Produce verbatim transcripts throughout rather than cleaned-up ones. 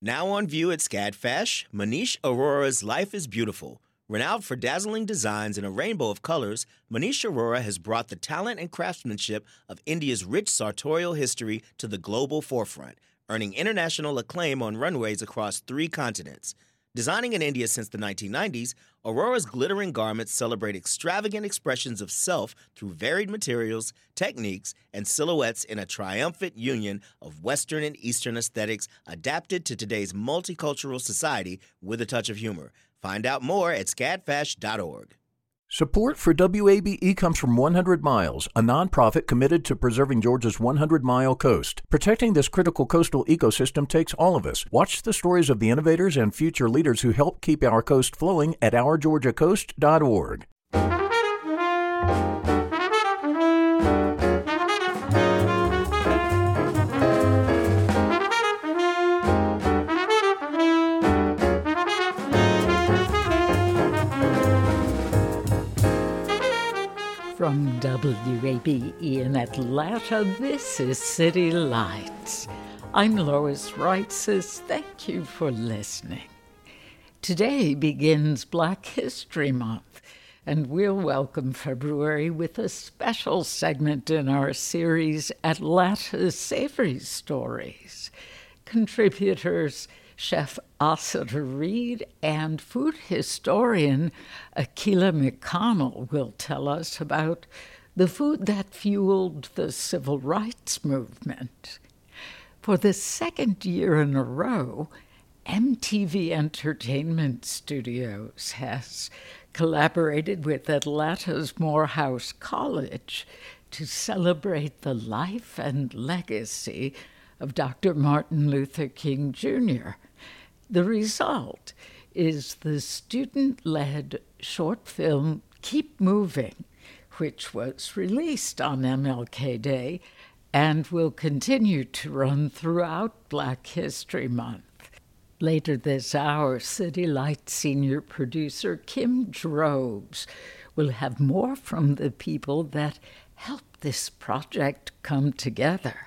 Now on view at SCADFash, Manish Arora's Life is Beautiful. Renowned for dazzling designs in a rainbow of colors, Manish Arora has brought the talent and craftsmanship of India's rich sartorial history to the global forefront, earning international acclaim on runways across three continents. Designing in India since the nineteen nineties, Aurora's glittering garments celebrate extravagant expressions of self through varied materials, techniques, and silhouettes in a triumphant union of Western and Eastern aesthetics adapted to today's multicultural society with a touch of humor. Find out more at scadfash dot org. Support for W A B E comes from one hundred miles, a nonprofit committed to preserving Georgia's one hundred mile coast. Protecting this critical coastal ecosystem takes all of us. Watch the stories of the innovators and future leaders who help keep our coast flowing at our georgia coast dot org. From W A B E in Atlanta, this is City Lights. I'm Lois Reitzes. Thank you for listening. Today begins Black History Month, and we'll welcome February with a special segment in our series, Atlanta's Savory Stories. Contributors Chef Assata Reed and food historian Akilah McConnell will tell us about the food that fueled the civil rights movement. For the second year in a row, M T V Entertainment Studios has collaborated with Atlanta's Morehouse College to celebrate the life and legacy of Doctor Martin Luther King Junior The result is the student-led short film Keep Moving, which was released on M L K Day and will continue to run throughout Black History Month. Later this hour, City Lights senior producer Kim Drobes will have more from the people that helped this project come together.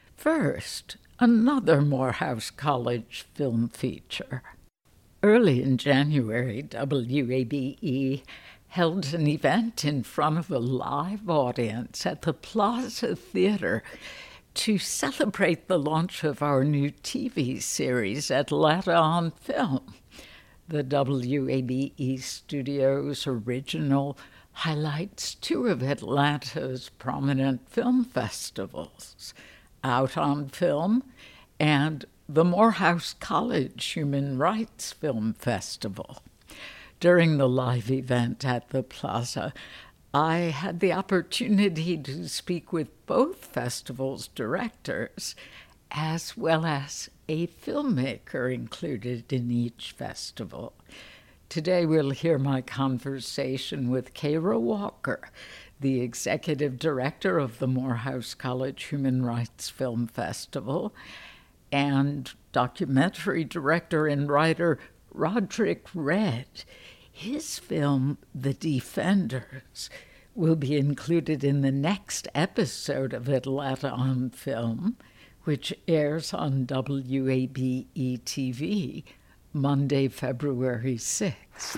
First, another Morehouse College film feature. Early in January, W A B E held an event in front of a live audience at the Plaza Theater to celebrate the launch of our new T V series, Atlanta on Film. The W A B E Studios original highlights two of Atlanta's prominent film festivals, Out on Film and the Morehouse College Human Rights Film Festival. During the live event at the Plaza, I had the opportunity to speak with both festivals' directors, as well as a filmmaker included in each festival. Today we'll hear my conversation with Kara Walker, the executive director of the Morehouse College Human Rights Film Festival, and documentary director and writer Roderick Red. His film, The Defenders, will be included in the next episode of Atlanta on Film, which airs on W A B E T V Monday, February sixth.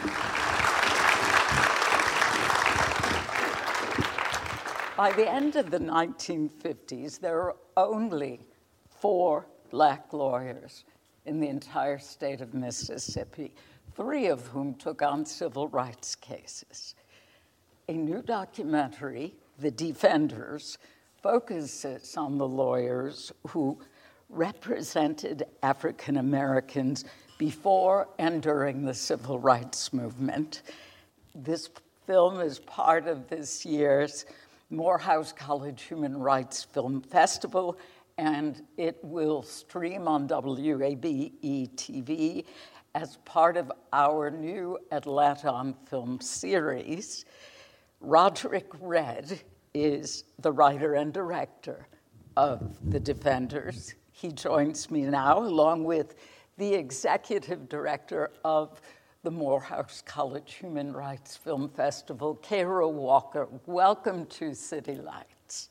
By the end of the nineteen fifties, there were only four black lawyers in the entire state of Mississippi, three of whom took on civil rights cases. A new documentary, The Defenders, focuses on the lawyers who represented African Americans before and during the civil rights movement. This film is part of this year's Morehouse College Human Rights Film Festival, and it will stream on W A B E T V as part of our new Atlanta on Film series. Roderick Red is the writer and director of The Defenders. He joins me now, along with the executive director of the Morehouse College Human Rights Film Festival, Kara Walker. Welcome to City Lights.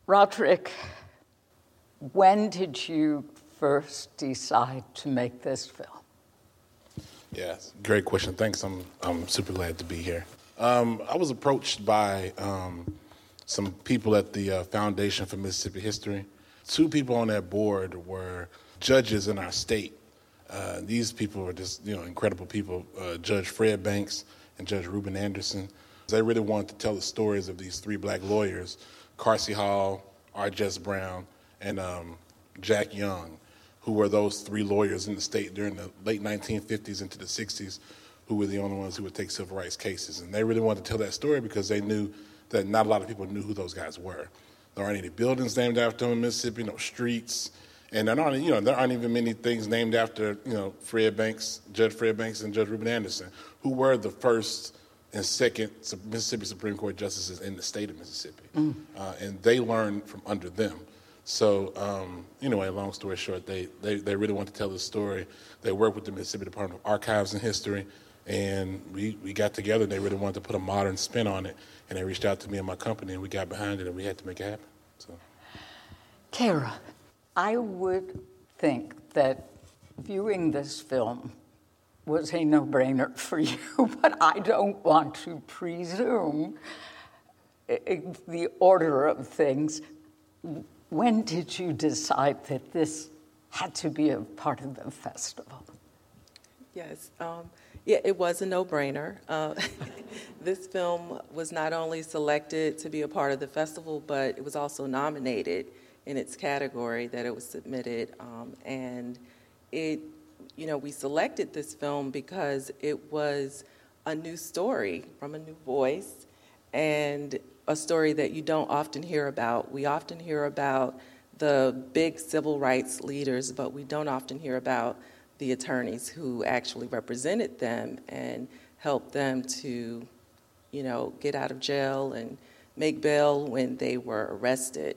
Roderick, when did you first decide to make this film? Yes, great question. Thanks. I'm I'm super glad to be here. Um, I was approached by um, some people at the uh, Foundation for Mississippi History. Two people on that board were judges in our state. Uh, these people were just, you know, incredible people. Uh, Judge Fred Banks and Judge Reuben Anderson. They really wanted to tell the stories of these three black lawyers, Carsey Hall, R. Jess Brown, and um, Jack Young, who were those three lawyers in the state during the late nineteen fifties into the sixties, who were the only ones who would take civil rights cases. And they really wanted to tell that story because they knew that not a lot of people knew who those guys were. There aren't any buildings named after them in Mississippi, no streets. And there aren't, you know, there aren't even many things named after, you know, Fred Banks, Judge Fred Banks and Judge Reuben Anderson, who were the first and second Mississippi Supreme Court justices in the state of Mississippi. Mm. Uh, and they learned from under them. So, um, anyway, long story short, they, they, they really want to tell this story. They worked with the Mississippi Department of Archives and History, and we, we got together. They really wanted to put a modern spin on it, and they reached out to me and my company, and we got behind it, and we had to make it happen. So, Kara, I would think that viewing this film was a no-brainer for you, but I don't want to presume the order of things. When did you decide that this had to be a part of the festival? Yes, um, yeah, it was a no-brainer. Uh, this film was not only selected to be a part of the festival, but it was also nominated in its category that it was submitted. Um, and it, you know, we selected this film because it was a new story from a new voice and a story that you don't often hear about. We often hear about the big civil rights leaders, but we don't often hear about the attorneys who actually represented them and helped them to, you know, get out of jail and make bail when they were arrested.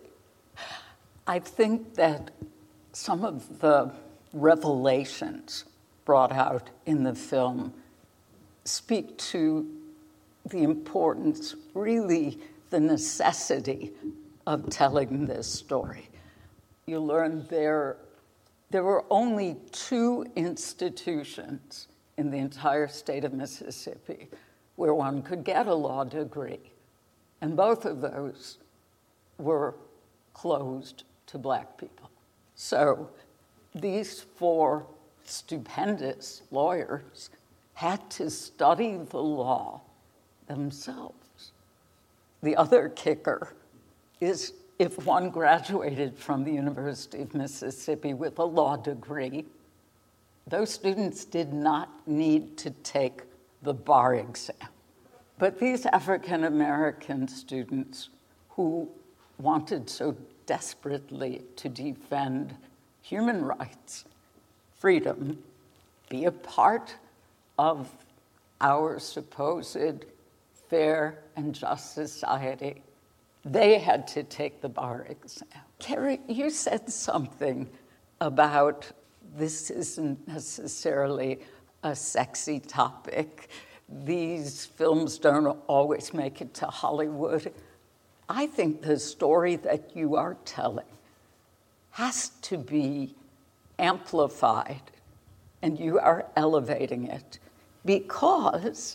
I think that some of the revelations brought out in the film speak to the importance, really the necessity of telling this story. You learn there, there were only two institutions in the entire state of Mississippi where one could get a law degree, and both of those were closed to black people. So these four stupendous lawyers had to study the law themselves. The other kicker is if one graduated from the University of Mississippi with a law degree, those students did not need to take the bar exam. But these African American students who wanted so desperately to defend human rights, freedom, be a part of our supposed fair and just society, they had to take the bar exam. Carrie, you said something about this isn't necessarily a sexy topic. These films don't always make it to Hollywood. I think the story that you are telling has to be amplified, and you are elevating it because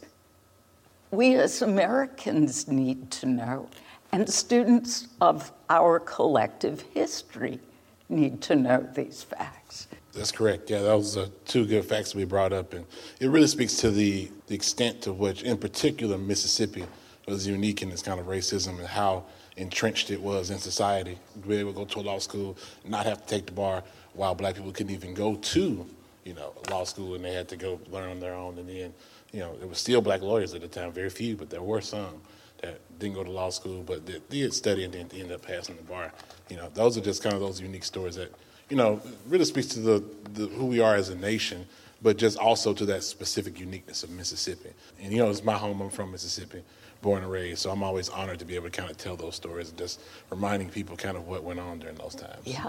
we as Americans need to know, and students of our collective history need to know these facts. That's correct. Yeah, that was uh, two good facts we brought up, and it really speaks to the, the extent to which, in particular, Mississippi was unique in this kind of racism and how entrenched it was in society. To be able to go to a law school, not have to take the bar, while black people couldn't even go to, you know, law school, and they had to go learn on their own. And then, you know, there were still black lawyers at the time, very few, but there were some that didn't go to law school, but that did study and then ended up passing the bar. You know, those are just kind of those unique stories that, you know, really speaks to the, the who we are as a nation, but just also to that specific uniqueness of Mississippi. And, you know, it's my home. I'm from Mississippi, born and raised, so I'm always honored to be able to kind of tell those stories and just reminding people kind of what went on during those times. Yeah.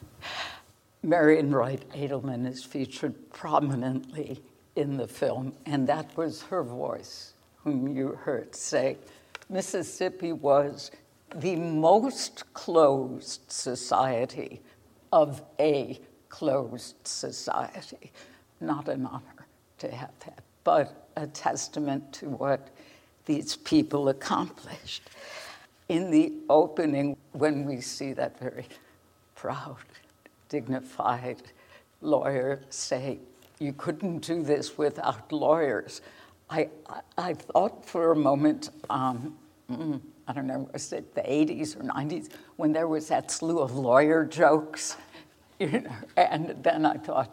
Marian Wright Edelman is featured prominently in the film, and that was her voice, whom you heard say, Mississippi was the most closed society of a closed society. Not an honor to have that, but a testament to what these people accomplished. In the opening, when we see that very proud, dignified lawyer say, you couldn't do this without lawyers, I, I, I thought for a moment, um, mm, I don't know, was it the eighties or nineties, when there was that slew of lawyer jokes, you know, and then I thought,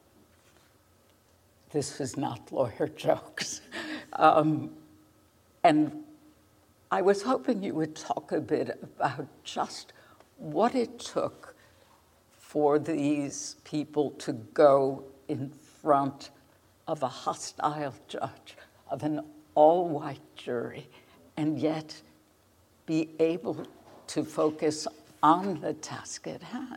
this was not lawyer jokes. Um, and I was hoping you would talk a bit about just what it took for these people to go in front of a hostile judge, of an all-white jury, and yet be able to focus on the task at hand.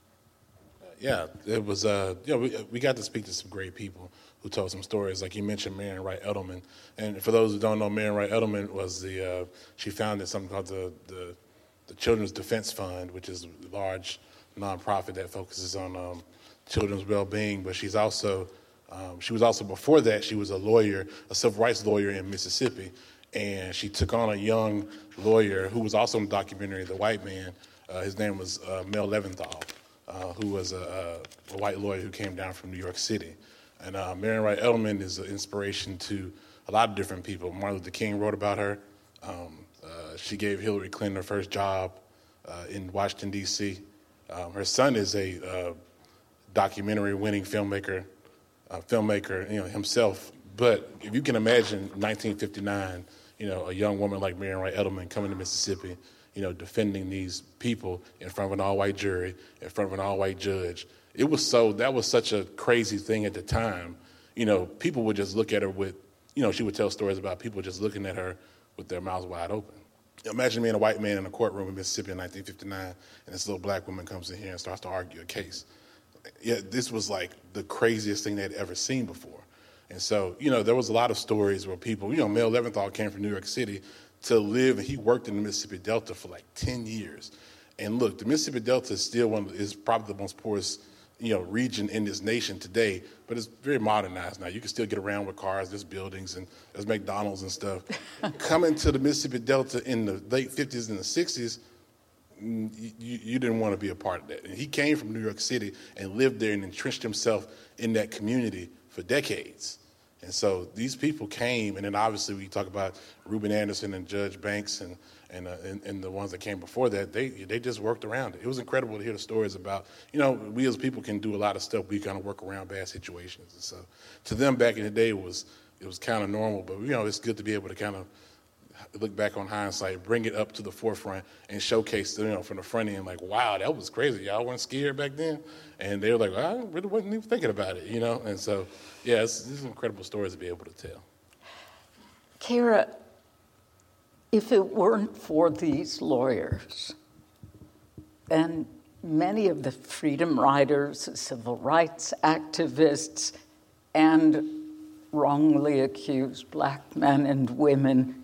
Yeah, it was, uh, you know, we, we got to speak to some great people who told some stories. Like you mentioned, Marian Wright Edelman. And for those who don't know, Marian Wright Edelman was the, uh, she founded something called the, the, the Children's Defense Fund, which is a large nonprofit that focuses on um, children's well-being. But she's also, um, she was also, before that, she was a lawyer, a civil rights lawyer in Mississippi. And she took on a young lawyer who was also in the documentary, The White Man. Uh, his name was uh, Mel Leventhal. Uh, who was a, a white lawyer who came down from New York City. And uh, Marian Wright Edelman is an inspiration to a lot of different people. Martin Luther King wrote about her. Um, uh, she gave Hillary Clinton her first job uh, in Washington, D C. Um, her son is a uh, documentary-winning filmmaker, uh, filmmaker, you know, himself. But if you can imagine nineteen fifty-nine, you know, a young woman like Marian Wright Edelman coming to Mississippi, you know, defending these people in front of an all-white jury, in front of an all-white judge. It was so, that was such a crazy thing at the time. You know, people would just look at her with, you know, she would tell stories about people just looking at her with their mouths wide open. Imagine being a white man in a courtroom in Mississippi in nineteen fifty-nine, and this little black woman comes in here and starts to argue a case. Yeah, this was like the craziest thing they'd ever seen before. And so, you know, there was a lot of stories where people, you know, Mel Leventhal came from New York City to live, and he worked in the Mississippi Delta for like ten years. And look, the Mississippi Delta is still one of, is probably the most poorest, you know, region in this nation today, but it's very modernized now. You can still get around with cars, there's buildings, and there's McDonald's and stuff. Coming to the Mississippi Delta in the late fifties and the sixties, you, you didn't want to be a part of that. And he came from New York City and lived there and entrenched himself in that community for decades. And so these people came, and then obviously we talk about Reuben Anderson and Judge Banks and and, uh, and and the ones that came before that. They they just worked around it. It was incredible to hear the stories about, you know, we as people can do a lot of stuff. We kind of work around bad situations. And so to them back in the day, it was it was kind of normal. But, you know, it's good to be able to kind of look back on hindsight, bring it up to the forefront, and showcase, you know, from the front end, like, wow, that was crazy. Y'all weren't scared back then? And they were like, well, I really wasn't even thinking about it, you know? And so, yeah, it's, these are incredible stories to be able to tell. Kara, if it weren't for these lawyers, and many of the freedom riders, civil rights activists, and wrongly accused black men and women,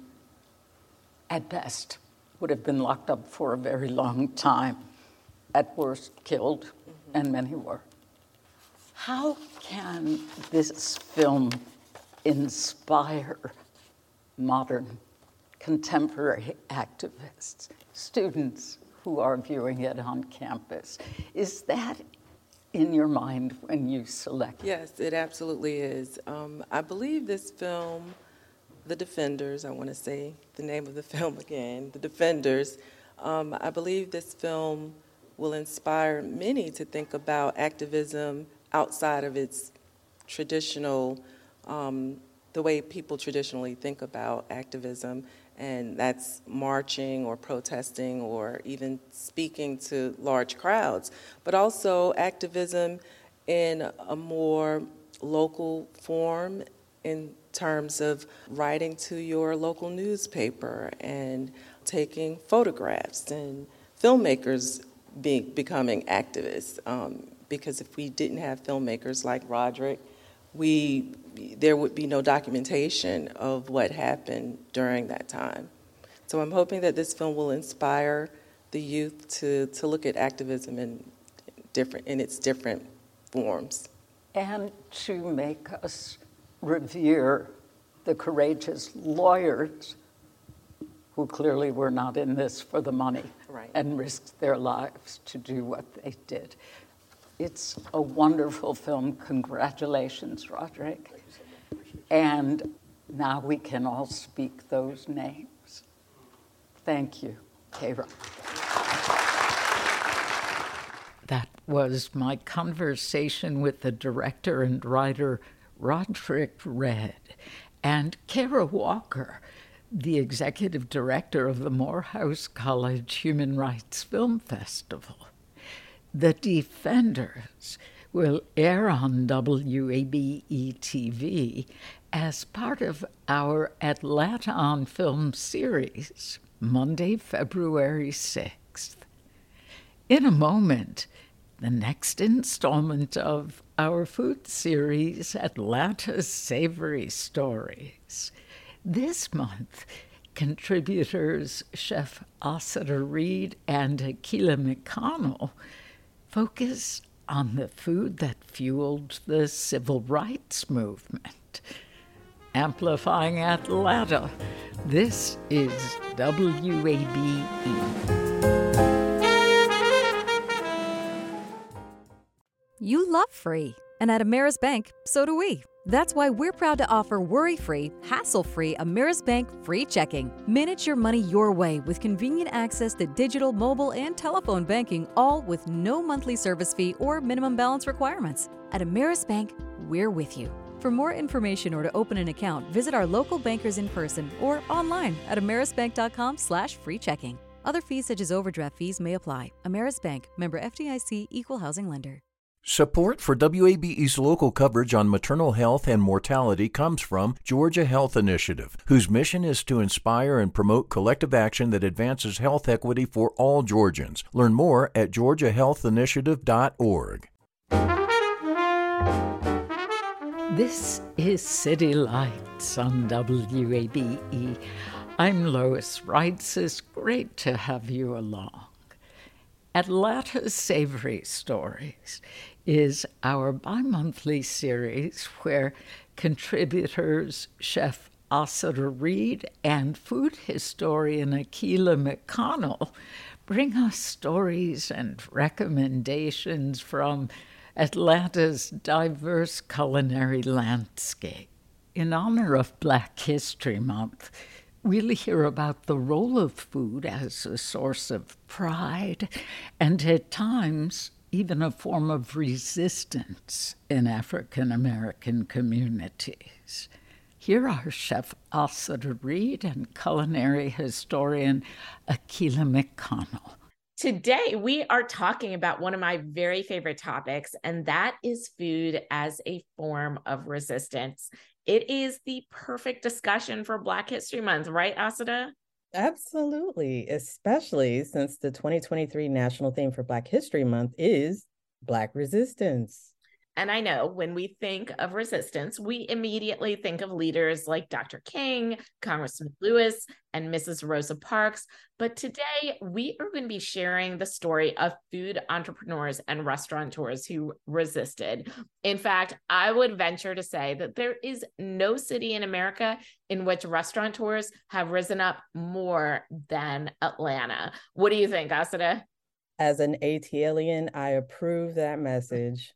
at best, would have been locked up for a very long time, at worst killed, mm-hmm. and many were. How can this film inspire modern, contemporary activists, students who are viewing it on campus? Is that in your mind when you select? Yes, it absolutely is. Um, I believe this film, The Defenders, I want to say the name of the film again, The Defenders, um, I believe this film will inspire many to think about activism outside of its traditional, um, the way people traditionally think about activism, and that's marching or protesting or even speaking to large crowds, but also activism in a more local form in terms of writing to your local newspaper and taking photographs, and filmmakers be, becoming activists. Um, because if we didn't have filmmakers like Roderick, we there would be no documentation of what happened during that time. So I'm hoping that this film will inspire the youth to, to look at activism in different in its different forms. And to make us revere the courageous lawyers who clearly were not in this for the money, right, and risked their lives to do what they did. It's a wonderful film. Congratulations, Roderick. And now we can all speak those names. Thank you, Kara. That was my conversation with the director and writer Roderick Red and Kara Walker, the executive director of the Morehouse College Human Rights Film Festival. The Defenders will air on W A B E T V as part of our Atlanta on Film series, Monday, February sixth. In a moment, the next installment of our food series, Atlanta's Savory Stories. This month, contributors Chef Assata Reed and Akila McConnell focus on the food that fueled the civil rights movement. Amplifying Atlanta, this is W A B E. You love free, and at Ameris Bank, so do we. That's why we're proud to offer worry-free, hassle-free Ameris Bank free checking. Manage your money your way with convenient access to digital, mobile, and telephone banking, all with no monthly service fee or minimum balance requirements. At Ameris Bank, we're with you. For more information or to open an account, visit our local bankers in person or online at amerisbank.com slash free checking. Other fees such as overdraft fees may apply. Ameris Bank, member F D I C, equal housing lender. Support for W A B E's local coverage on maternal health and mortality comes from Georgia Health Initiative, whose mission is to inspire and promote collective action that advances health equity for all Georgians. Learn more at georgia health initiative dot org. This is City Lights on W A B E. I'm Lois Reitz. It's great to have you along. Atlanta's Savory Stories is our bi-monthly series where contributors Chef Assata Reed and food historian Akila McConnell bring us stories and recommendations from Atlanta's diverse culinary landscape. In honor of Black History Month, we'll hear about the role of food as a source of pride and, at times, even a form of resistance in African American communities. Here are Chef Assata Reed and culinary historian Akila McConnell. Today, we are talking about one of my very favorite topics, and that is food as a form of resistance. It is the perfect discussion for Black History Month, right, Assata? Absolutely, especially since the twenty twenty-three national theme for Black History Month is Black resistance. And I know when we think of resistance, we immediately think of leaders like Doctor King, Congressman Lewis, and Missus Rosa Parks. But today we are going to be sharing the story of food entrepreneurs and restaurateurs who resisted. In fact, I would venture to say that there is no city in America in which restaurateurs have risen up more than Atlanta. What do you think, Assata? As an ATLian, I approve that message.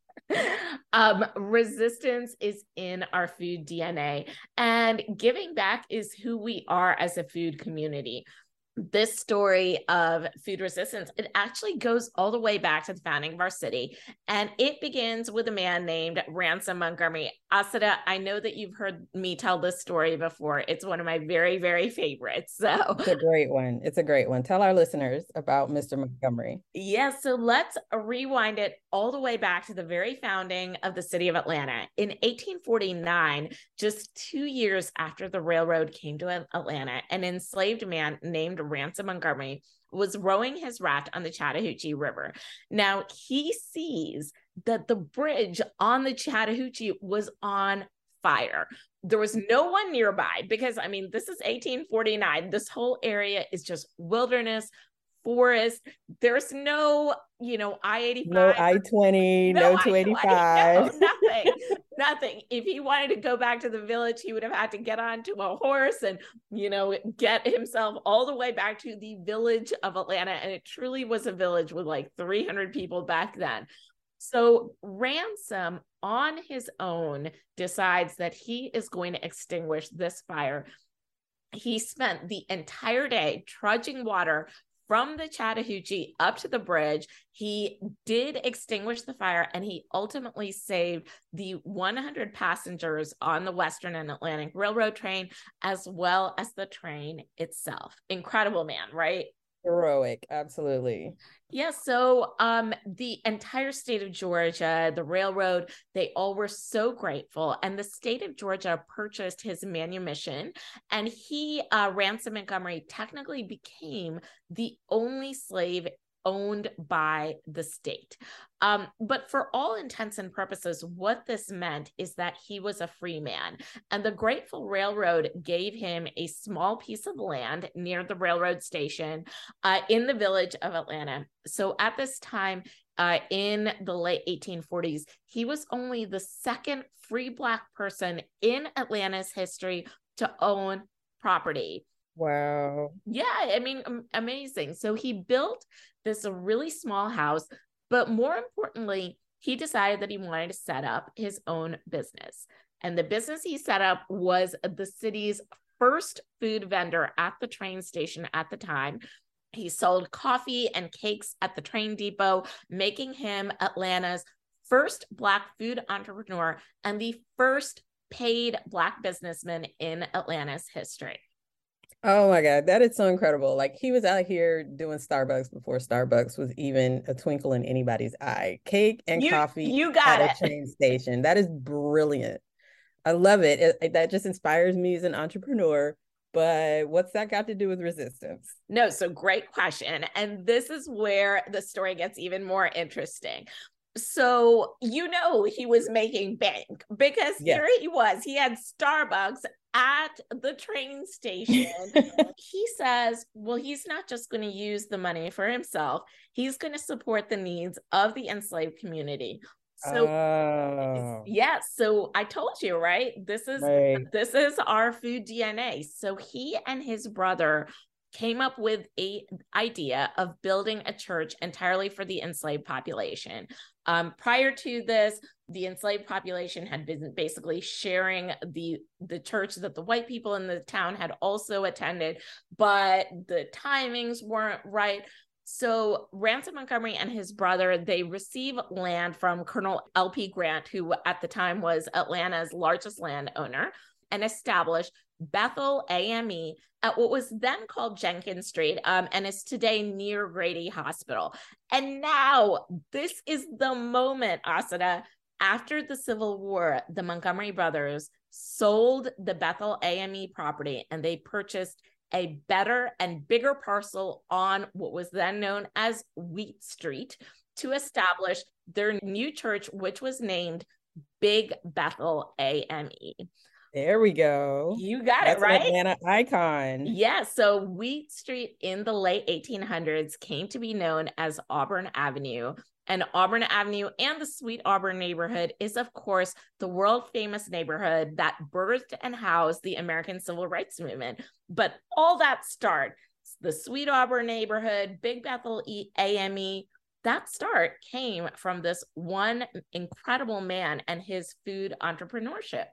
Um, resistance is in our food D N A, and giving back is who we are as a food community. This story of food resistance, it actually goes all the way back to the founding of our city, and it begins with a man named Ransom Montgomery. Assata, I know that you've heard me tell this story before. It's one of my very, very favorites. So it's a great one. It's a great one. Tell our listeners about Mister Montgomery. Yes, so let's rewind it all the way back to the very founding of the city of Atlanta. In eighteen forty-nine, just two years after the railroad came to Atlanta, an enslaved man named Ransom Montgomery was rowing his raft on the Chattahoochee River. Now, he sees that the bridge on the Chattahoochee was on fire. There was no one nearby because, I mean, this is eighteen forty-nine. This whole area is just wilderness, forest. There's no, you know, I eighty-five. No I twenty, no, no two eighty-five. No, nothing, nothing. If he wanted to go back to the village, he would have had to get onto a horse and, you know, get himself all the way back to the village of Atlanta. And it truly was a village with like three hundred people back then. So Ransom on his own decides that he is going to extinguish this fire. He spent the entire day trudging water from the Chattahoochee up to the bridge. He did extinguish the fire, and he ultimately saved the one hundred passengers on the Western and Atlantic Railroad train, as well as the train itself. Incredible man, right? Heroic, absolutely. Yeah, so um, the entire state of Georgia, the railroad, they all were so grateful. And the state of Georgia purchased his manumission. And he, uh, Ransom Montgomery, technically became the only slave owned by the state. Um, but for all intents and purposes, what this meant is that he was a free man. And the Grateful Railroad gave him a small piece of land near the railroad station uh, in the village of Atlanta. So at this time, uh, in the late eighteen forties, he was only the second free Black person in Atlanta's history to own property. Wow. Yeah, I mean, amazing. So he built this really small house, but more importantly, he decided that he wanted to set up his own business. And the business he set up was the city's first food vendor at the train station at the time. He sold coffee and cakes at the train depot, making him Atlanta's first Black food entrepreneur and the first paid Black businessman in Atlanta's history. Oh my God, that is so incredible. Like, he was out here doing Starbucks before Starbucks was even a twinkle in anybody's eye. Cake and you, coffee you got at it. a train station. That is brilliant. I love it. It, it. That just inspires me as an entrepreneur. But what's that got to do with resistance? No, so great question. And this is where the story gets even more interesting. So, you know, he was making bank because yes. Here he was. He had Starbucks at the train station. He says, well, he's not just going to use the money for himself. He's going to support the needs of the enslaved community. So, oh. yeah, so I told you, right? This is right. This is our food D N A. So he and his brother came up with a idea of building a church entirely for the enslaved population. Um, prior to this, the enslaved population had been basically sharing the, the church that the white people in the town had also attended, but the timings weren't right. So Ransom Montgomery and his brother, they receive land from Colonel L P Grant, who at the time was Atlanta's largest landowner, and establish Bethel A M E at what was then called Jenkins Street, um, and is today near Grady Hospital. And now this is the moment, Asada, after the Civil War, the Montgomery brothers sold the Bethel A M E property, and they purchased a better and bigger parcel on what was then known as Wheat Street to establish their new church, which was named Big Bethel A M E. There we go. You got That's it, right? An Atlanta icon. Yeah. So Wheat Street in the late eighteen hundreds came to be known as Auburn Avenue. And Auburn Avenue and the Sweet Auburn neighborhood is, of course, the world famous neighborhood that birthed and housed the American Civil Rights Movement. But all that start, the Sweet Auburn neighborhood, Big Bethel A M E, that start came from this one incredible man and his food entrepreneurship.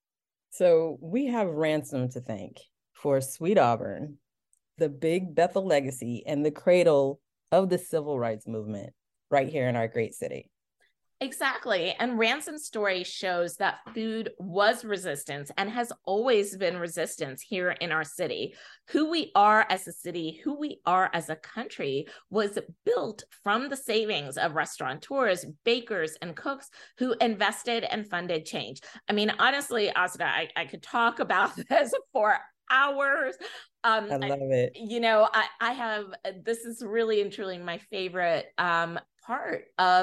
So we have Ransom to thank for Sweet Auburn, the Big Bethel legacy, and the cradle of the civil rights movement right here in our great city. Exactly. And Ransom's story shows that food was resistance and has always been resistance here in our city. Who we are as a city, who we are as a country was built from the savings of restaurateurs, bakers, and cooks who invested and funded change. I mean, honestly, Asada, I, I could talk about this for hours. Um, I love it. You know, I, I have, this is really and truly my favorite um, part of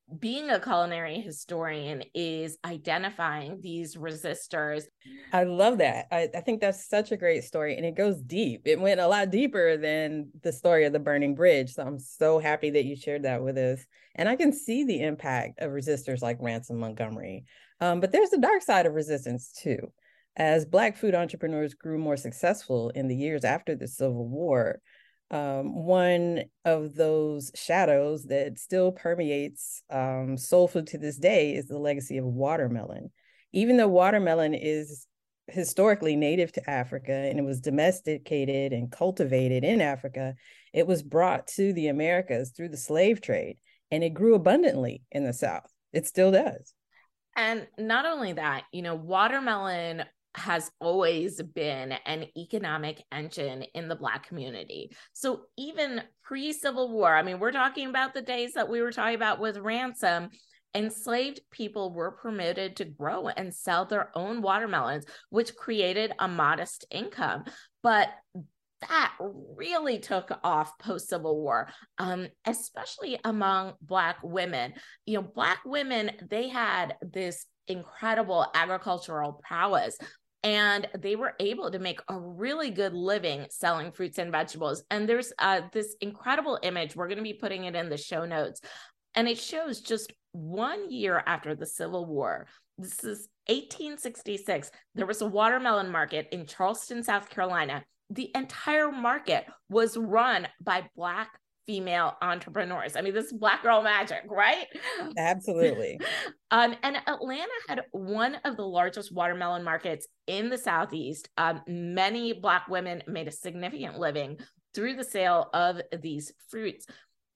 being a culinary historian is identifying these resistors. I love that. I, I think that's such a great story, and it goes deep. It went a lot deeper than the story of the burning bridge. So I'm so happy that you shared that with us. And I can see the impact of resistors like Ransom Montgomery. Um, but there's the dark side of resistance too. As Black food entrepreneurs grew more successful in the years after the Civil War, Um, one of those shadows that still permeates um, soul food to this day is the legacy of watermelon. Even though watermelon is historically native to Africa and it was domesticated and cultivated in Africa, it was brought to the Americas through the slave trade, and it grew abundantly in the South. It still does. And not only that, you know, watermelon has always been an economic engine in the Black community. So even pre-Civil War, I mean, we're talking about the days that we were talking about with Ransom, enslaved people were permitted to grow and sell their own watermelons, which created a modest income. But that really took off post-Civil War, um, especially among Black women. You know, Black women, they had this incredible agricultural prowess, and they were able to make a really good living selling fruits and vegetables. And there's uh, this incredible image. We're going to be putting it in the show notes. And it shows just one year after the Civil War. This is eighteen sixty-six. There was a watermelon market in Charleston, South Carolina. The entire market was run by Black female entrepreneurs. I mean, this is Black girl magic, right? Absolutely. um, and Atlanta had one of the largest watermelon markets in the Southeast. Um, many Black women made a significant living through the sale of these fruits.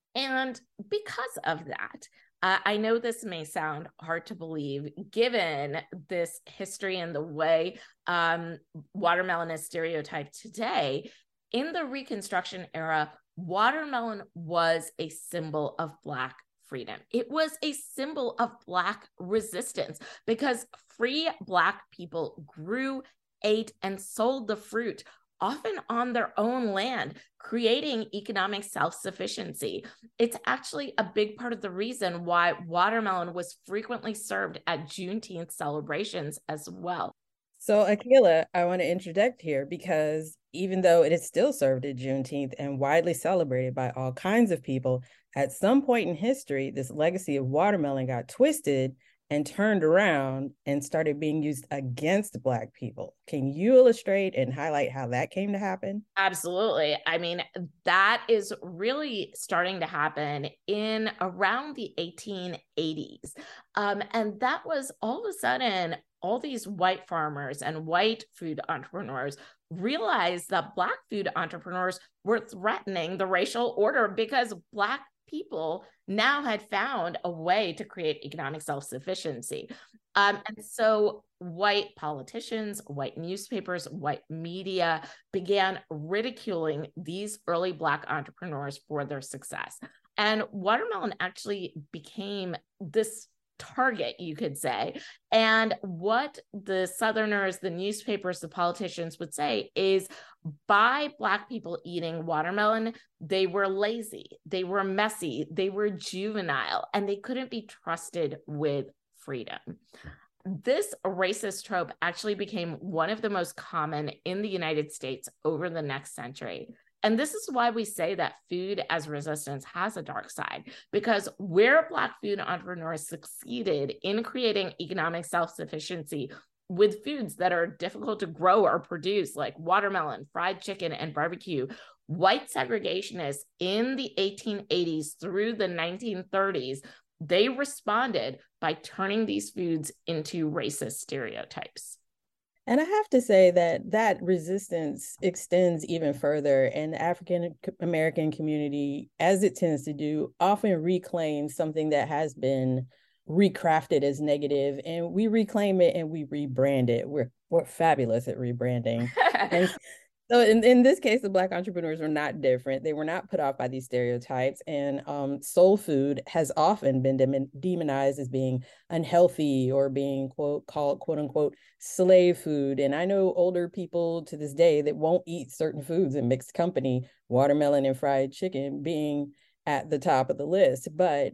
And because of that, uh, I know this may sound hard to believe, given this history and the way um, watermelon is stereotyped today. In the Reconstruction era, watermelon was a symbol of Black freedom. It was a symbol of Black resistance because free Black people grew, ate, and sold the fruit, often on their own land, creating economic self-sufficiency. It's actually a big part of the reason why watermelon was frequently served at Juneteenth celebrations as well. So, Akilah, I want to interject here because even though it is still served at Juneteenth and widely celebrated by all kinds of people, at some point in history, this legacy of watermelon got twisted and turned around and started being used against Black people. Can you illustrate and highlight how that came to happen? Absolutely. I mean, that is really starting to happen in around the eighteen eighties. Um, and that was all of a sudden, all these white farmers and white food entrepreneurs realized that Black food entrepreneurs were threatening the racial order because Black people now had found a way to create economic self-sufficiency. Um, and so white politicians, white newspapers, white media began ridiculing these early Black entrepreneurs for their success. And watermelon actually became this target, you could say. And what the Southerners, the newspapers, the politicians would say is, by Black people eating watermelon, they were lazy, they were messy, they were juvenile, and they couldn't be trusted with freedom. This racist trope actually became one of the most common in the United States over the next century. And this is why we say that food as resistance has a dark side, because where Black food entrepreneurs succeeded in creating economic self-sufficiency with foods that are difficult to grow or produce, like watermelon, fried chicken, and barbecue, white segregationists in the eighteen eighties through the nineteen thirties, they responded by turning these foods into racist stereotypes. And I have to say that that resistance extends even further, and the African American community, as it tends to do, often reclaims something that has been recrafted as negative, and we reclaim it and we rebrand it. We're we're fabulous at rebranding. And so in, in this case, the Black entrepreneurs were not different. They were not put off by these stereotypes. And um, soul food has often been dem- demonized as being unhealthy or being quote called quote unquote slave food. And I know older people to this day that won't eat certain foods in mixed company, watermelon and fried chicken being at the top of the list. But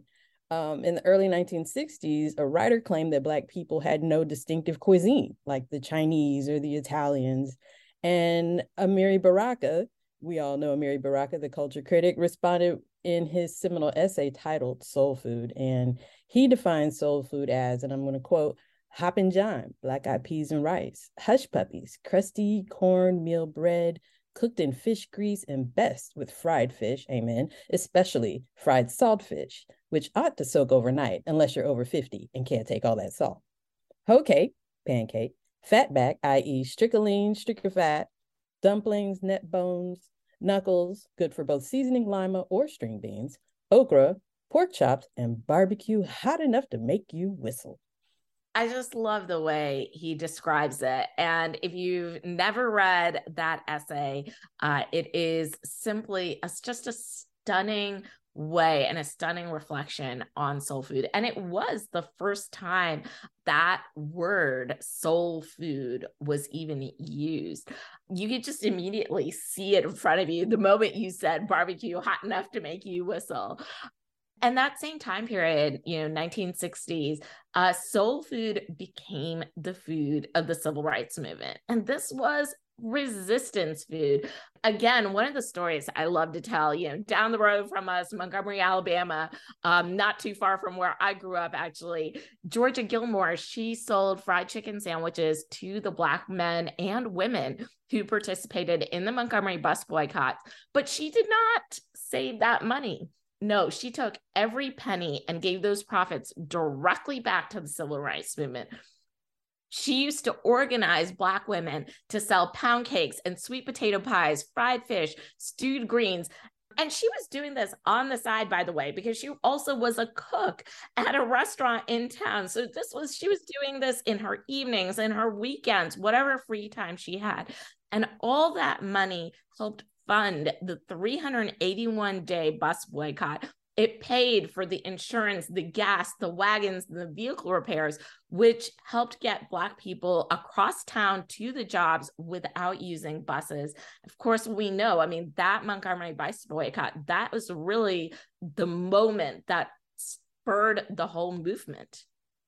Um, in the early nineteen sixties, a writer claimed that Black people had no distinctive cuisine, like the Chinese or the Italians. And Amiri Baraka, we all know Amiri Baraka, the culture critic, responded in his seminal essay titled Soul Food. And he defined soul food as, and I'm going to quote, Hoppin' John, black-eyed peas and rice, hush puppies, crusty cornmeal bread, cooked in fish grease, and best with fried fish, amen, especially fried saltfish, which ought to soak overnight unless you're over fifty and can't take all that salt. Hoe cake, pancake, fatback, that is stricoline, stricker fat, dumplings, net bones, knuckles, good for both seasoning lima or string beans, okra, pork chops, and barbecue hot enough to make you whistle. I just love the way he describes it. And if you've never read that essay, uh, it is simply a, just a stunning way and a stunning reflection on soul food. And it was the first time that word soul food was even used. You could just immediately see it in front of you the moment you said barbecue hot enough to make you whistle. And that same time period, you know, nineteen sixties, uh, soul food became the food of the civil rights movement. And this was resistance food. Again, one of the stories I love to tell, you know, down the road from us, Montgomery, Alabama, um, not too far from where I grew up, actually, Georgia Gilmore, she sold fried chicken sandwiches to the Black men and women who participated in the Montgomery bus boycott. But she did not save that money. No, she took every penny and gave those profits directly back to the civil rights movement. She used to organize Black women to sell pound cakes and sweet potato pies, fried fish, stewed greens. And she was doing this on the side, by the way, because she also was a cook at a restaurant in town. So this was, she was doing this in her evenings, in her weekends, whatever free time she had. And all that money helped fund the three hundred eighty-one day bus boycott. It paid for the insurance, the gas, the wagons, the vehicle repairs, which helped get Black people across town to the jobs without using buses. Of course, we know, I mean, that Montgomery bus boycott, that was really the moment that spurred the whole movement.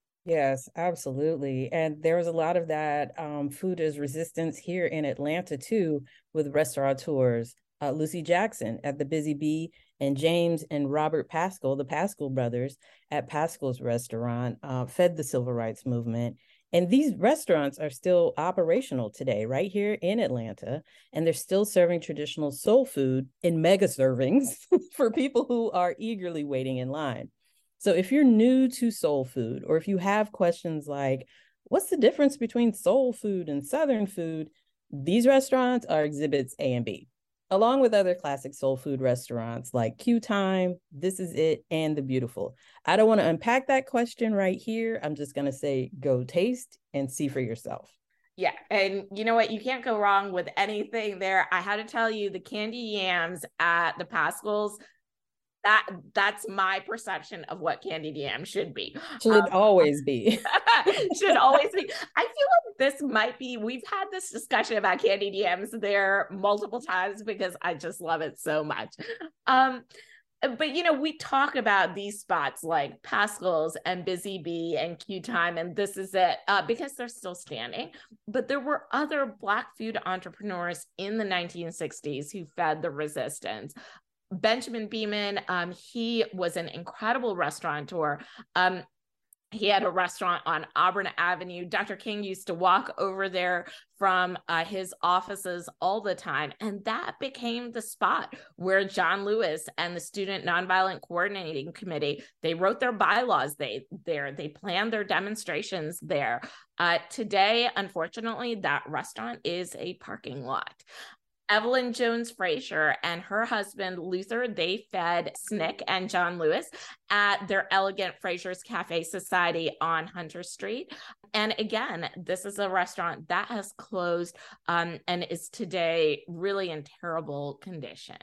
Yes, absolutely. And there was a lot of that um, food as resistance here in Atlanta, too, with restaurateurs. Uh, Lucy Jackson at the Busy Bee and James and Robert Paschal, the Paschal brothers at Paschal's restaurant, uh, fed the civil rights movement. And these restaurants are still operational today, right here in Atlanta. And they're still serving traditional soul food in mega servings for people who are eagerly waiting in line. So if you're new to soul food, or if you have questions like, what's the difference between soul food and Southern food? These restaurants are exhibits A and B, along with other classic soul food restaurants like Q Time, This Is It, and The Beautiful. I don't want to unpack that question right here. I'm just going to say, go taste and see for yourself. Yeah. And you know what? You can't go wrong with anything there. I had to tell you, the candy yams at the Paschals, That that's my perception of what candied yam should be. Should um, always be. should always be. I feel like this might be, we've had this discussion about candied yams there multiple times because I just love it so much. Um, but, you know, we talk about these spots like Paschal's and Busy Bee and Q Time and This Is It uh, because they're still standing. But there were other Black food entrepreneurs in the nineteen sixties who fed the resistance. Benjamin Beeman, um, he was an incredible restaurateur. Um, he had a restaurant on Auburn Avenue. Doctor King used to walk over there from uh, his offices all the time. And that became the spot where John Lewis and the Student Nonviolent Coordinating Committee, they wrote their bylaws they, there. They planned their demonstrations there. Uh, today, unfortunately, that restaurant is a parking lot. Evelyn Jones Frazier and her husband, Luther, they fed S N C C and John Lewis at their Elegant Frazier's Cafe Society on Hunter Street. And again, this is a restaurant that has closed um, and is today really in terrible condition.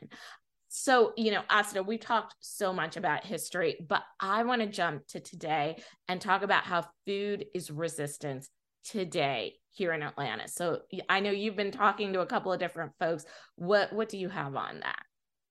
So, you know, Asta, we've talked so much about history, but I want to jump to today and talk about how food is resistance today here in Atlanta. So I know you've been talking to a couple of different folks. What what do you have on that?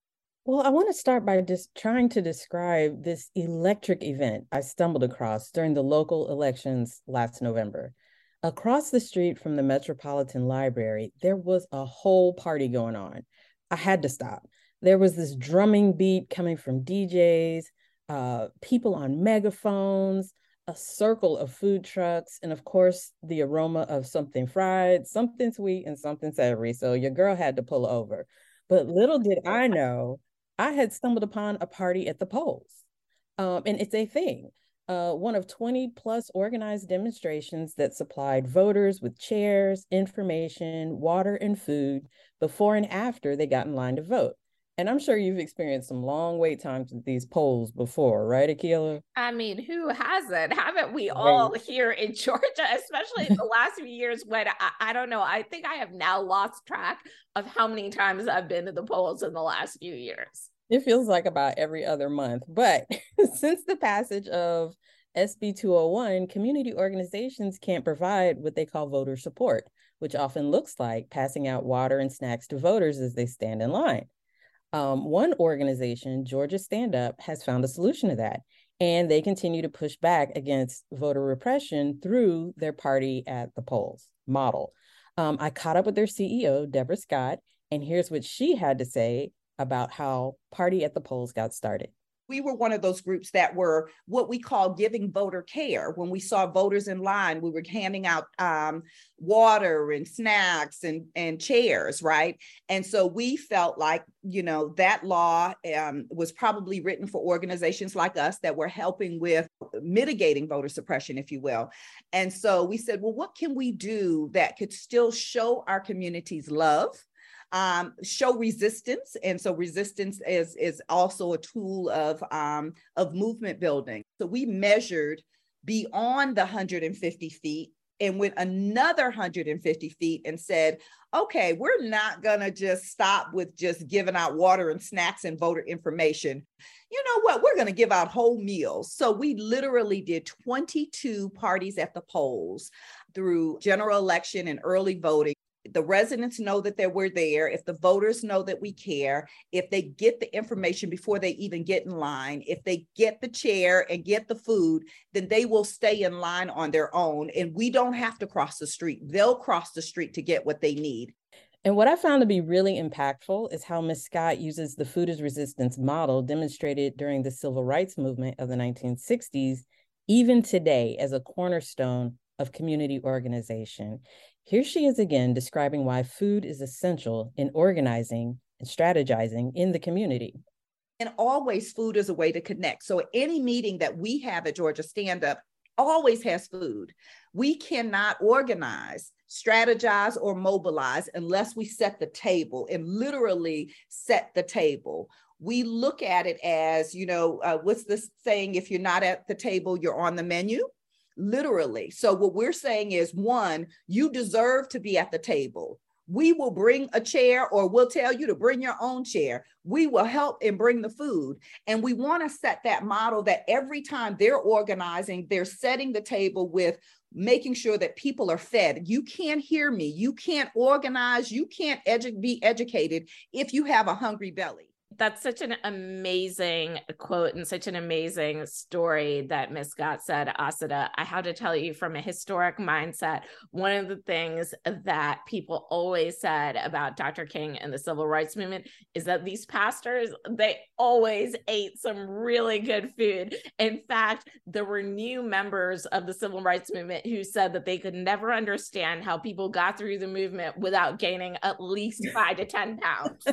Well, I want to start by just trying to describe this electric event I stumbled across during the local elections last November. Across the street from the Metropolitan Library, there was a whole party going on. I had to stop. There was this drumming beat coming from D Js, uh, people on megaphones, a circle of food trucks, and of course, the aroma of something fried, something sweet, and something savory. So your girl had to pull over. But little did I know, I had stumbled upon a party at the polls. Um, and it's a thing. Uh, one of twenty plus organized demonstrations that supplied voters with chairs, information, water, and food before and after they got in line to vote. And I'm sure you've experienced some long wait times at these polls before, right, Akilah? I mean, who hasn't? Haven't we all Right. here in Georgia, especially in the last few years when I, I don't know, I think I have now lost track of how many times I've been to the polls in the last few years. It feels like about every other month. But since the passage of S B two oh one, community organizations can't provide what they call voter support, which often looks like passing out water and snacks to voters as they stand in line. Um, one organization, Georgia Stand Up, has found a solution to that, and they continue to push back against voter repression through their party at the polls model. Um, I caught up with their C E O, Deborah Scott, and here's what she had to say about how Party at the Polls got started. We were one of those groups that were what we call giving voter care. When we saw voters in line, we were handing out um, water and snacks and, and chairs, right? And so we felt like, you know, that law um, was probably written for organizations like us that were helping with mitigating voter suppression, if you will. And so we said, well, what can we do that could still show our communities love? Um, show resistance. And so resistance is, is also a tool of, um, of movement building. So we measured beyond the one hundred fifty feet and went another one hundred fifty feet and said, okay, we're not gonna just stop with just giving out water and snacks and voter information. You know what, we're gonna give out whole meals. So we literally did twenty-two parties at the polls through general election and early voting. The residents know that they were there. If the voters know that we care, if they get the information before they even get in line, if they get the chair and get the food, then they will stay in line on their own. And we don't have to cross the street. They'll cross the street to get what they need. And what I found to be really impactful is how Miz Scott uses the food as resistance model demonstrated during the civil rights movement of the nineteen sixties, even today as a cornerstone of community organization. Here she is again describing why food is essential in organizing and strategizing in the community. And always food is a way to connect. So any meeting that we have at Georgia Stand Up always has food. We cannot organize, strategize, or mobilize unless we set the table and literally set the table. We look at it as, you know, uh, what's this saying? If you're not at the table, you're on the menu. Literally. So what we're saying is, one, you deserve to be at the table. We will bring a chair, or we'll tell you to bring your own chair. We will help and bring the food. And we want to set that model that every time they're organizing, they're setting the table with making sure that people are fed. You can't hear me. You can't organize. You can't edu- be educated if you have a hungry belly. That's such an amazing quote and such an amazing story that Miz Scott said, Asada. I have to tell you, from a historic mindset, one of the things that people always said about Doctor King and the civil rights movement is that these pastors, they always ate some really good food. In fact, there were new members of the civil rights movement who said that they could never understand how people got through the movement without gaining at least five to ten pounds.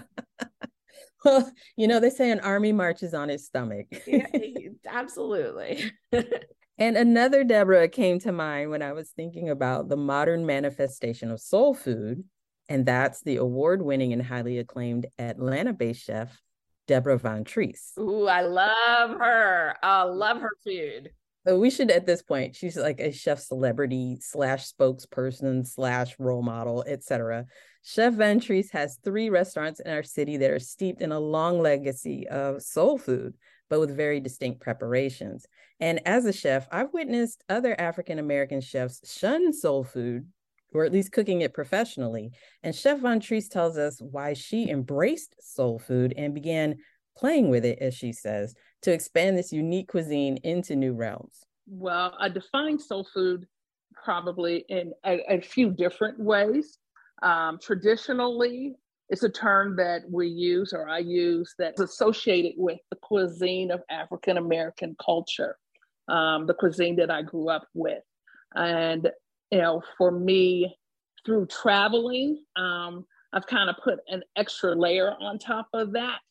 Well, you know, they say an army marches on its stomach. Yeah, absolutely. And another Deborah came to mind when I was thinking about the modern manifestation of soul food, and that's the award-winning and highly acclaimed Atlanta-based chef, Deborah Von Treese. Ooh, I love her. I love her food. So we should, at this point, she's like a chef celebrity slash spokesperson slash role model, et cetera. Chef Von Treese has three restaurants in our city that are steeped in a long legacy of soul food, but with very distinct preparations. And as a chef, I've witnessed other African-American chefs shun soul food or at least cooking it professionally. And Chef Von Treese tells us why she embraced soul food and began playing with it, as she says, to expand this unique cuisine into new realms. Well, I define soul food probably in a, a few different ways. Um, traditionally, it's a term that we use, or I use, that's associated with the cuisine of African American culture, um, the cuisine that I grew up with. And, you know, for me, through traveling, um, I've kind of put an extra layer on top of that.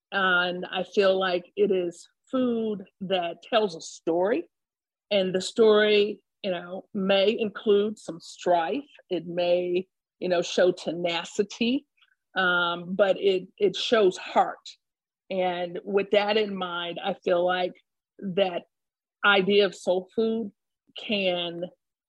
And I feel like it is food that tells a story. And the story, you know, may include some strife. It may, you know, show tenacity, um, but it it shows heart. And with that in mind, I feel like that idea of soul food can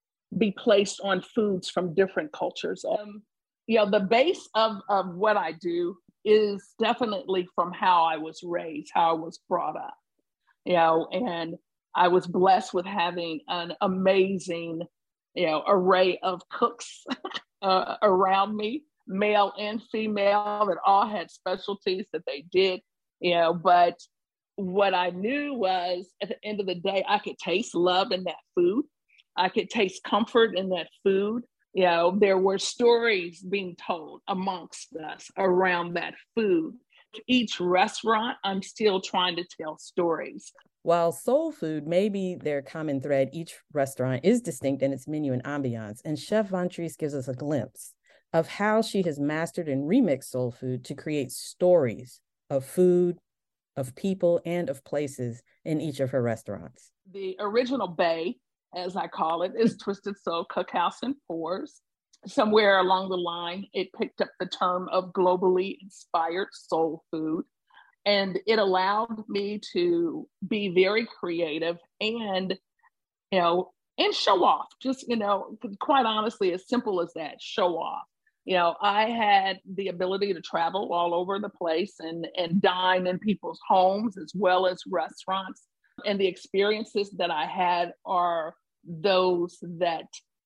be placed on foods from different cultures. Um, you know, the base of, of what I do is definitely from how I was raised, how I was brought up, you know, and I was blessed with having an amazing, you know, array of cooks uh, around me, male and female, that all had specialties that they did, you know, but what I knew was at the end of the day, I could taste love in that food. I could taste comfort in that food. You know, there were stories being told amongst us around that food. Each restaurant, I'm still trying to tell stories. While soul food may be their common thread, each restaurant is distinct in its menu and ambiance. And Chef Von Treese gives us a glimpse of how she has mastered and remixed soul food to create stories of food, of people, and of places in each of her restaurants. The original bay, as I call it, is Twisted Soul Cookhouse and Pours. Somewhere along the line, it picked up the term of globally inspired soul food. And it allowed me to be very creative and, you know, and show off. Just, you know, quite honestly, as simple as that, show off. You know, I had the ability to travel all over the place and, and dine in people's homes as well as restaurants. And the experiences that I had are those that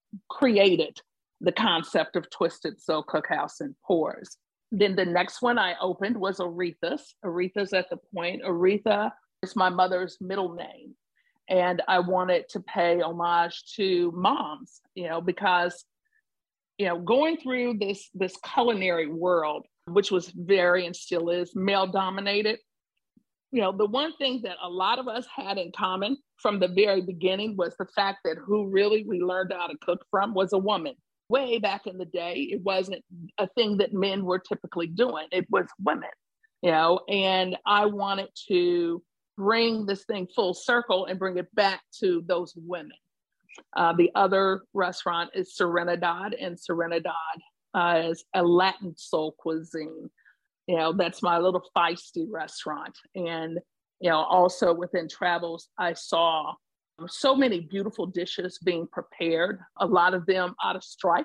created the concept of Twisted Soul Cookhouse and Pours. Then the next one I opened was Aretha's. Aretha's at the point. Aretha is my mother's middle name. And I wanted to pay homage to moms, you know, because, you know, going through this, this culinary world, which was very and still is male dominated, you know, the one thing that a lot of us had in common from the very beginning was the fact that who really we learned how to cook from was a woman. Way back in the day, it wasn't a thing that men were typically doing. It was women, you know, and I wanted to bring this thing full circle and bring it back to those women. Uh, the other restaurant is Serenidad, and Serenidad uh, is a Latin soul cuisine. You know, that's my little feisty restaurant. And, you know, also within Travels, I saw so many beautiful dishes being prepared, a lot of them out of strife.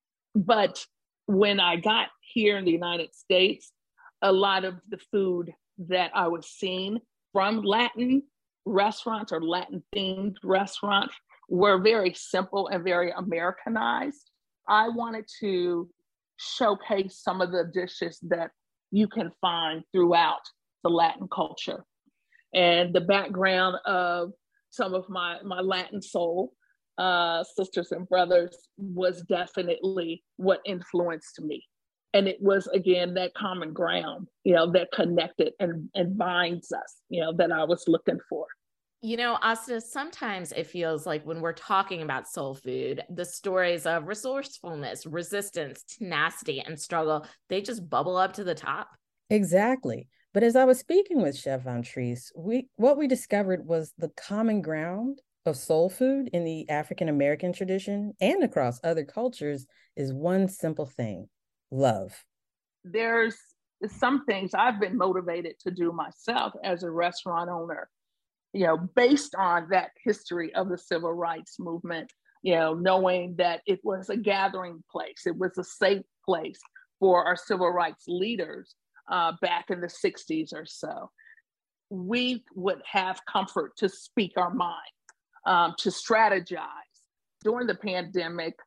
But when I got here in the United States, a lot of the food that I was seeing from Latin restaurants or Latin themed restaurants were very simple and very Americanized. I wanted to showcase some of the dishes that you can find throughout the Latin culture. And the background of some of my, my Latin soul uh, sisters and brothers was definitely what influenced me. And it was, again, that common ground, you know, that connected and, and binds us, you know, that I was looking for. You know, Asta, sometimes it feels like when we're talking about soul food, the stories of resourcefulness, resistance, tenacity, and struggle, they just bubble up to the top. Exactly. But as I was speaking with Chef Von Treese, we what we discovered was the common ground of soul food in the African American tradition and across other cultures is one simple thing: love. There's some things I've been motivated to do myself as a restaurant owner, you know, based on that history of the civil rights movement, you know, knowing that it was a gathering place, it was a safe place for our civil rights leaders uh, back in the sixties or so. We would have comfort to speak our mind, um, to strategize. During the pandemic,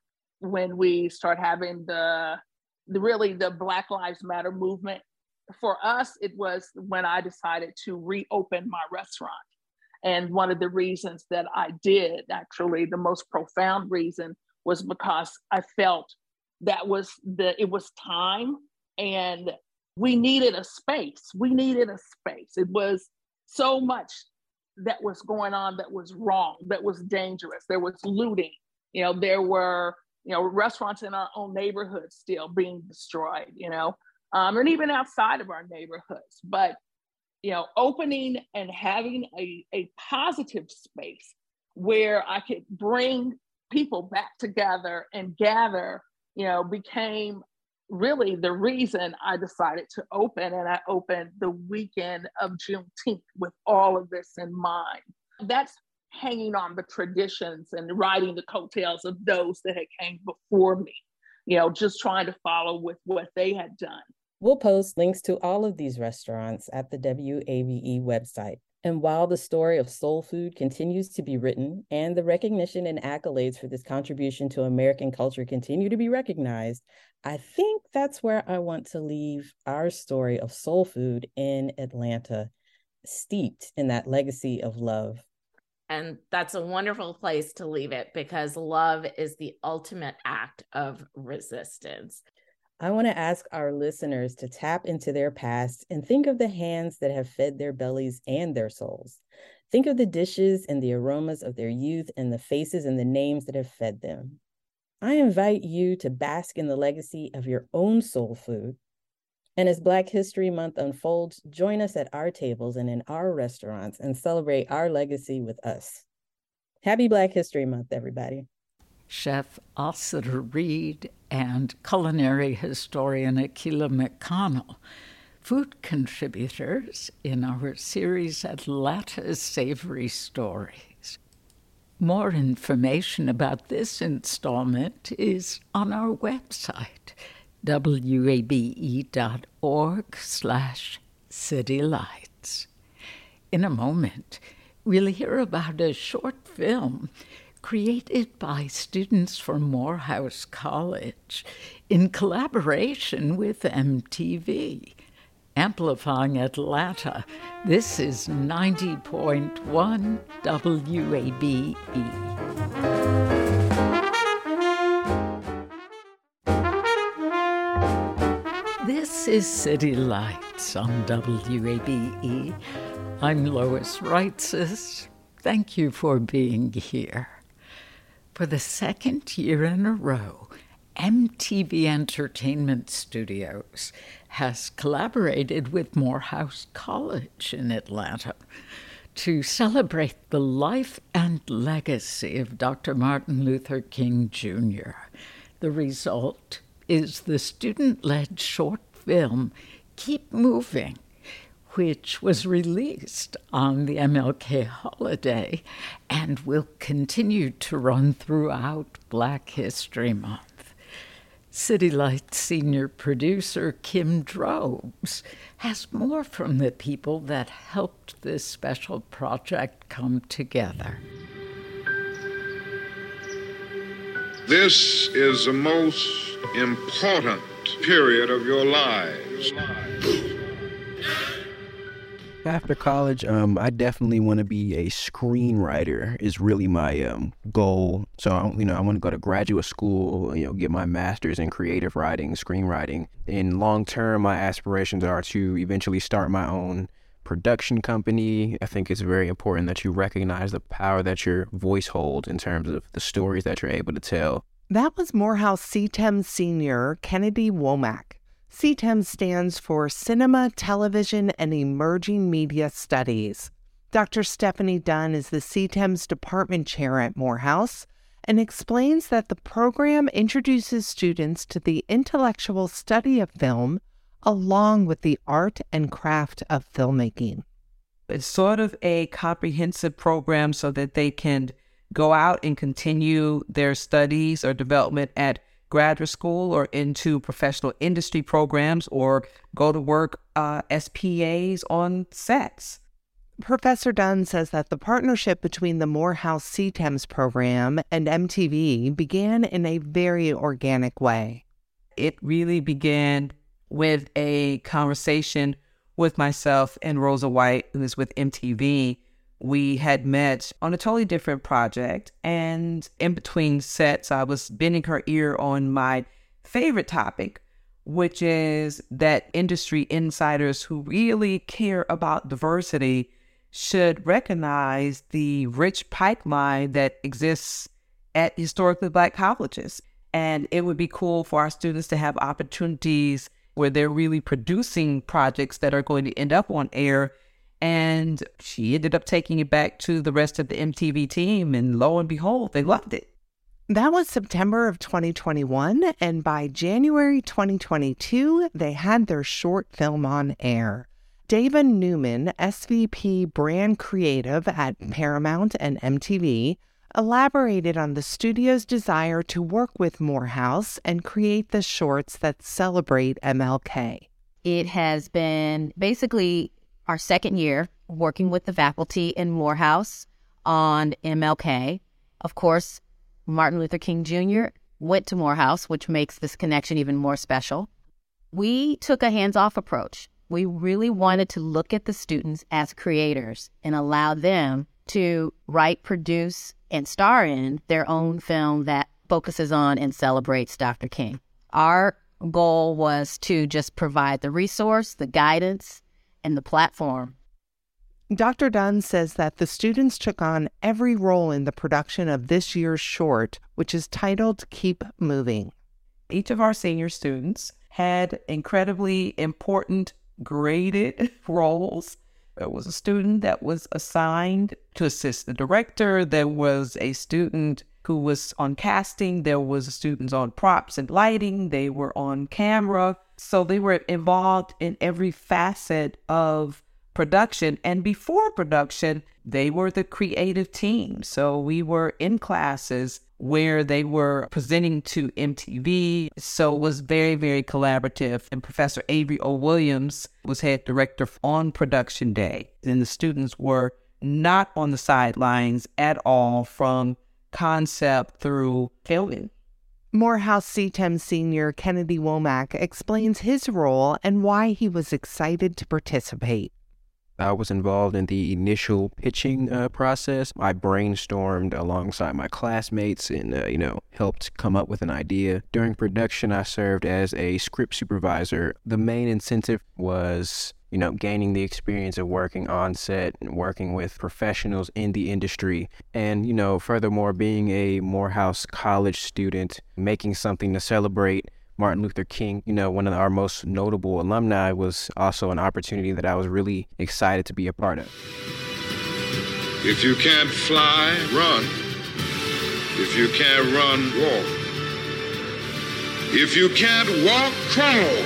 when we start having the, the really the Black Lives Matter movement. For us, it was when I decided to reopen my restaurant. And one of the reasons that I did, actually, the most profound reason, was because I felt that was the, it was time, and we needed a space. We needed a space. It was so much that was going on that was wrong, that was dangerous. There was looting. You know, there were, you know, restaurants in our own neighborhoods still being destroyed, you know, um, and even outside of our neighborhoods. But, you know, opening and having a, a positive space where I could bring people back together and gather, you know, became really the reason I decided to open. And I opened the weekend of Juneteenth with all of this in mind. That's hanging on the traditions and riding the coattails of those that had came before me, you know, just trying to follow with what they had done. We'll post links to all of these restaurants at the W A B E website. And while the story of soul food continues to be written and the recognition and accolades for this contribution to American culture continue to be recognized, I think that's where I want to leave our story of soul food in Atlanta, steeped in that legacy of love. And that's a wonderful place to leave it, because love is the ultimate act of resistance. I want to ask our listeners to tap into their past and think of the hands that have fed their bellies and their souls. Think of the dishes and the aromas of their youth and the faces and the names that have fed them. I invite you to bask in the legacy of your own soul food. And as Black History Month unfolds, join us at our tables and in our restaurants and celebrate our legacy with us. Happy Black History Month, everybody. Chef Osita Reed and culinary historian Akilah McConnell, food contributors in our series Atlanta's Savory Stories. More information about this installment is on our website, W A B E dot org slash City Lights. In a moment, we'll hear about a short film created by students from Morehouse College in collaboration with M T V. Amplifying Atlanta, this is ninety point one W A B E. This is City Lights on W A B E. I'm Lois Reitzes. Thank you for being here. For the second year in a row, M T V Entertainment Studios has collaborated with Morehouse College in Atlanta to celebrate the life and legacy of Doctor Martin Luther King Junior The result is the student-led short film, Keep Moving, which was released on the M L K holiday and will continue to run throughout Black History Month. City Lights senior producer Kim Drobes has more from the people that helped this special project come together. This is the most important period of your lives. After college, um, I definitely want to be a screenwriter is really my um, goal. So, you know, I want to go to graduate school, you know, get my master's in creative writing, screenwriting. In long term, my aspirations are to eventually start my own production company. I think it's very important that you recognize the power that your voice holds in terms of the stories that you're able to tell. That was Morehouse C T E M senior Kennedy Womack. C T E M stands for Cinema, Television, and Emerging Media Studies. Doctor Stephanie Dunn is the C T E M's department chair at Morehouse and explains that the program introduces students to the intellectual study of film along with the art and craft of filmmaking. It's sort of a comprehensive program so that they can go out and continue their studies or development at graduate school or into professional industry programs or go to work uh, as P As on sets. Professor Dunn says that the partnership between the Morehouse C T E M S program and M T V began in a very organic way. It really began with a conversation with myself and Rosa White, who is with M T V. We had met on a totally different project, and in between sets, I was bending her ear on my favorite topic, which is that industry insiders who really care about diversity should recognize the rich pipeline that exists at historically Black colleges. And it would be cool for our students to have opportunities where they're really producing projects that are going to end up on air. And she ended up taking it back to the rest of the M T V team, and lo and behold, they loved it. That was September of twenty twenty-one, and by January twenty twenty-two, they had their short film on air. Dava Newman, S V P Brand Creative at Paramount and M T V, elaborated on the studio's desire to work with Morehouse and create the shorts that celebrate M L K. It has been basically our second year working with the faculty in Morehouse on M L K. Of course, Martin Luther King Junior went to Morehouse, which makes this connection even more special. We took a hands-off approach. We really wanted to look at the students as creators and allow them to write, produce, and star in their own film that focuses on and celebrates Doctor King. Our goal was to just provide the resource, the guidance, and the platform. Doctor Dunn says that the students took on every role in the production of this year's short, which is titled Keep Moving. Each of our senior students had incredibly important graded roles. There was a student that was assigned to assist the director. There was a student who was on casting. There was students on props and lighting. They were on camera. So they were involved in every facet of production. And before production, they were the creative team. So we were in classes where they were presenting to M T V. So it was very, very collaborative. And Professor Avery O. Williams was head director on production day. And the students were not on the sidelines at all from concept through filming. Morehouse C T E M senior Kennedy Womack explains his role and why he was excited to participate. I was involved in the initial pitching uh, process. I brainstormed alongside my classmates and, uh, you know, helped come up with an idea. During production, I served as a script supervisor. The main incentive was, you know, gaining the experience of working on set and working with professionals in the industry. And, you know, furthermore, being a Morehouse College student, making something to celebrate Martin Luther King, you know, one of our most notable alumni, was also an opportunity that I was really excited to be a part of. If you can't fly, run. If you can't run, walk. If you can't walk, crawl.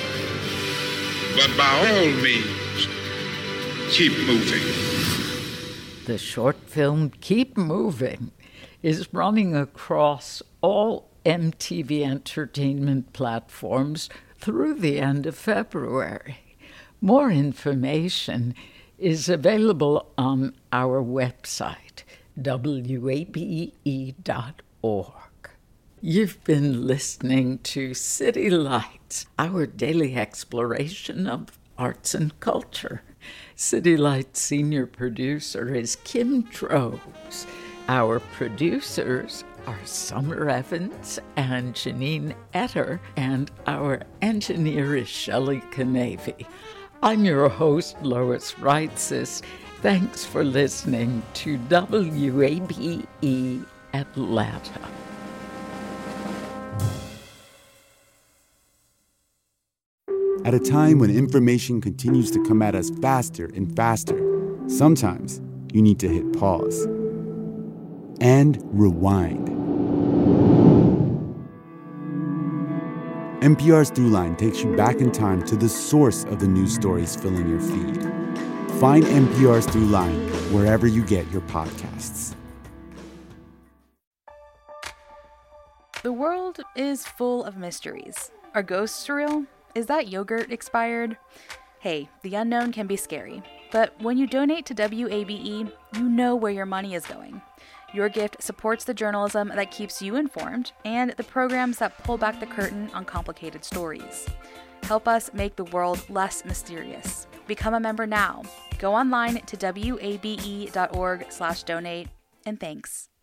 But by all means, keep moving. The short film Keep Moving is running across all M T V entertainment platforms through the end of February. More information is available on our website, W A B E dot org. You've been listening to City Lights, our daily exploration of arts and culture. City Lights senior producer is Kim Drobes. Our producers are Summer Evans and Janine Etter, and our engineer is Shelley Canavy. I'm your host, Lois Reitzes. Thanks for listening to W A B E Atlanta. At a time when information continues to come at us faster and faster, sometimes you need to hit pause and rewind. N P R's Throughline takes you back in time to the source of the news stories filling your feed. Find N P R's Throughline wherever you get your podcasts. The world is full of mysteries. Are ghosts real? Is that yogurt expired? Hey, the unknown can be scary. But when you donate to W A B E, you know where your money is going. Your gift supports the journalism that keeps you informed and the programs that pull back the curtain on complicated stories. Help us make the world less mysterious. Become a member now. Go online to wabe.org slash donate, and thanks.